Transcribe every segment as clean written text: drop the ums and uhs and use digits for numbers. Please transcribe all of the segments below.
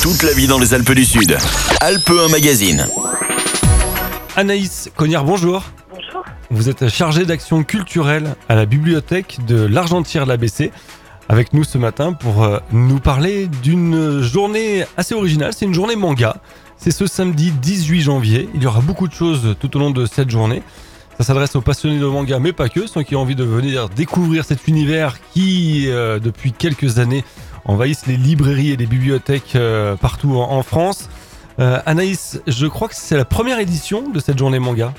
Toute la vie dans les Alpes du Sud. Alpes 1 Magazine. Anaïs Cognard, bonjour. Bonjour. Vous êtes chargée d'action culturelle à la bibliothèque de l'Argentière-l'ABC. Avec nous ce matin pour nous parler d'une journée assez originale. C'est une journée manga. C'est ce samedi 18 janvier. Il y aura beaucoup de choses tout au long de cette journée. Ça s'adresse aux passionnés de manga, mais pas que, ceux qui ont envie de venir découvrir cet univers qui, depuis quelques années, envahissent les librairies et les bibliothèques partout en France. Anaïs, je crois que c'est la première édition de cette journée manga.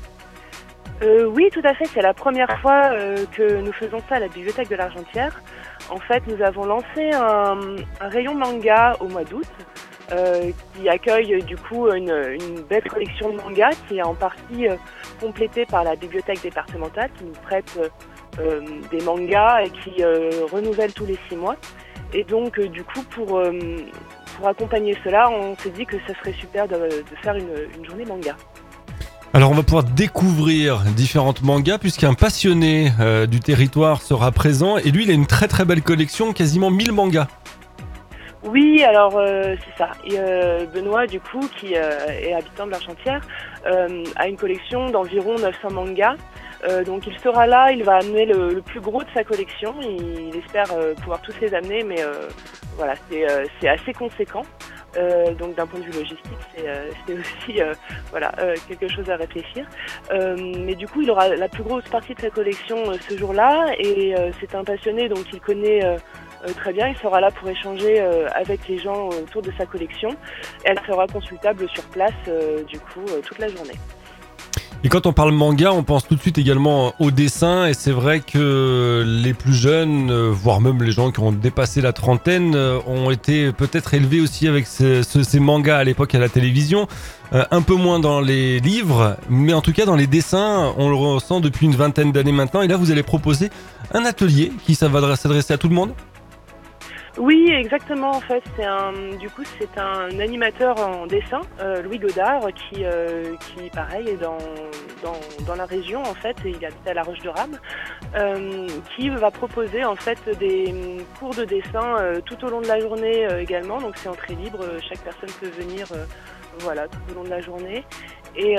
Oui, tout à fait. C'est la première fois que nous faisons ça à la bibliothèque de l'Argentière. En fait, nous avons lancé un rayon manga au mois d'août qui accueille du coup une belle collection de mangas qui est en partie complétée par la bibliothèque départementale qui nous prête des mangas et qui renouvelle tous les 6 mois. Et donc, du coup, pour accompagner cela, on s'est dit que ça serait super de faire une journée manga. Alors on va pouvoir découvrir différentes mangas puisqu'un passionné du territoire sera présent et lui il a une très très belle collection, quasiment 1000 mangas. Oui, alors c'est ça. Et, Benoît, du coup, qui est habitant de l'Argentière, a une collection d'environ 900 mangas. Donc il sera là, il va amener le plus gros de sa collection. Il espère pouvoir tous les amener, mais voilà, c'est assez conséquent. Donc d'un point de vue logistique, c'est aussi quelque chose à réfléchir. Mais du coup, il aura la plus grosse partie de sa collection ce jour-là, et c'est un passionné, donc il connaît très bien. Il sera là pour échanger avec les gens autour de sa collection. Elle sera consultable sur place, toute la journée. Et quand on parle manga, on pense tout de suite également au dessin, et c'est vrai que les plus jeunes, voire même les gens qui ont dépassé la trentaine, ont été peut-être élevés aussi avec ces mangas à l'époque à la télévision, un peu moins dans les livres, mais en tout cas dans les dessins, on le ressent depuis une vingtaine d'années maintenant, et là vous allez proposer un atelier qui ça va s'adresser à tout le monde. Oui, exactement. En fait, c'est un animateur en dessin, Louis Godard, qui pareil est dans la région en fait, et il habite à La Roche-de-Rame, qui va proposer en fait des cours de dessin tout au long de la journée également. Donc c'est entrée libre, chaque personne peut venir tout au long de la journée. Et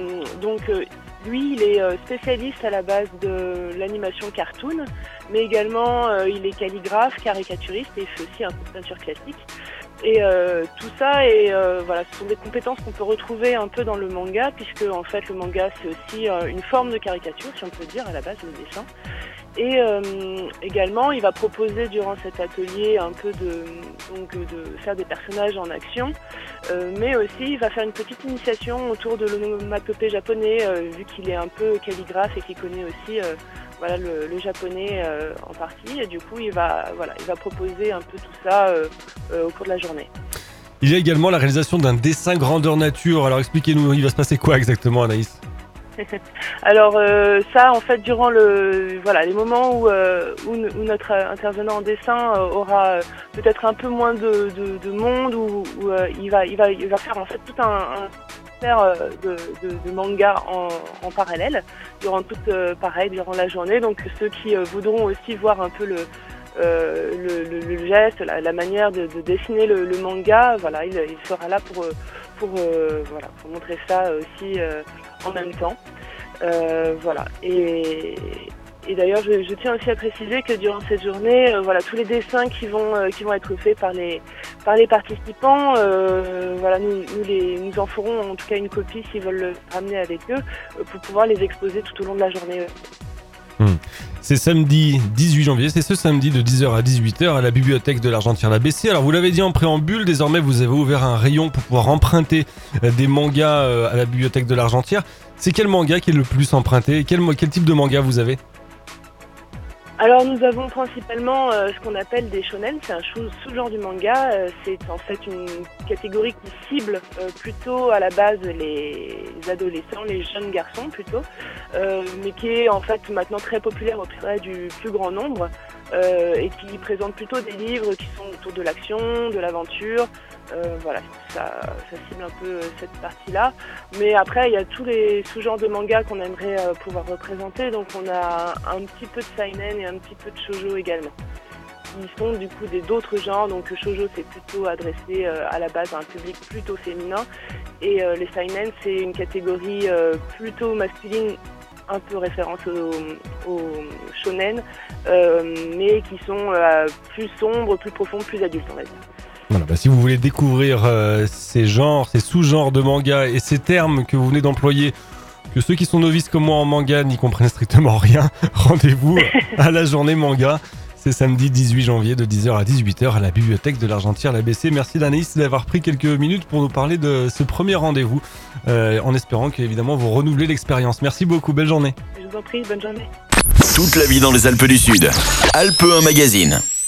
lui, il est spécialiste à la base de l'animation cartoon, mais également il est calligraphe, caricaturiste et il fait aussi un peu de peinture classique. Et tout ça, ce sont des compétences qu'on peut retrouver un peu dans le manga, puisque en fait le manga c'est aussi une forme de caricature, si on peut dire, à la base, le dessin. Et également, il va proposer durant cet atelier un peu de faire des personnages en action, mais aussi il va faire une petite initiation autour de l'onomatopée japonais, vu qu'il est un peu calligraphe et qu'il connaît aussi le japonais en partie. Et du coup, il va proposer un peu tout ça au cours de la journée. Il y a également la réalisation d'un dessin grandeur nature. Alors expliquez-nous, il va se passer quoi exactement, Anaïs ? Alors ça, en fait, durant les moments où notre intervenant en dessin aura peut-être un peu moins de monde, où il va faire en fait tout un de manga en parallèle durant durant la journée. Donc ceux qui voudront aussi voir un peu le geste, la manière de dessiner le manga, il sera là pour montrer ça aussi en même temps. Et d'ailleurs, je tiens aussi à préciser que durant cette journée, tous les dessins qui vont être faits par les participants, nous en ferons en tout cas une copie s'ils veulent le ramener avec eux pour pouvoir les exposer tout au long de la journée. C'est samedi 18 janvier, c'est ce samedi de 10h à 18h à la bibliothèque de l'Argentière-l'ABC. Alors vous l'avez dit en préambule, désormais vous avez ouvert un rayon pour pouvoir emprunter des mangas à la bibliothèque de l'Argentière. C'est quel manga qui est le plus emprunté ? Quel type de manga vous avez ? Alors nous avons principalement ce qu'on appelle des shonen, c'est un sous-genre du manga, c'est en fait une catégorie qui cible plutôt à la base les adolescents, les jeunes garçons plutôt, mais qui est en fait maintenant très populaire auprès du plus grand nombre et qui présente plutôt des livres qui sont autour de l'action, de l'aventure, ça cible un peu cette partie-là. Mais après, il y a tous les sous-genres de manga qu'on aimerait pouvoir représenter. Donc on a un petit peu de seinen et un petit peu de shoujo également. qui sont du coup d'autres genres. Donc shoujo, c'est plutôt adressé à la base à un public plutôt féminin, et les seinen, c'est une catégorie plutôt masculine, un peu référence au shonen, mais qui sont plus sombres, plus profondes, plus adultes, on va dire. Voilà, si vous voulez découvrir ces genres, ces sous-genres de manga et ces termes que vous venez d'employer, que ceux qui sont novices comme moi en manga n'y comprennent strictement rien, rendez-vous à la journée manga. C'est samedi 18 janvier de 10h à 18h à la bibliothèque de l'Argentière l'ABC. Merci d'Anaïs d'avoir pris quelques minutes pour nous parler de ce premier rendez-vous, en espérant qu'évidemment vous renouvelez l'expérience. Merci beaucoup, belle journée. Je vous en prie, bonne journée. Toute la vie dans les Alpes du Sud. Alpes 1 Magazine.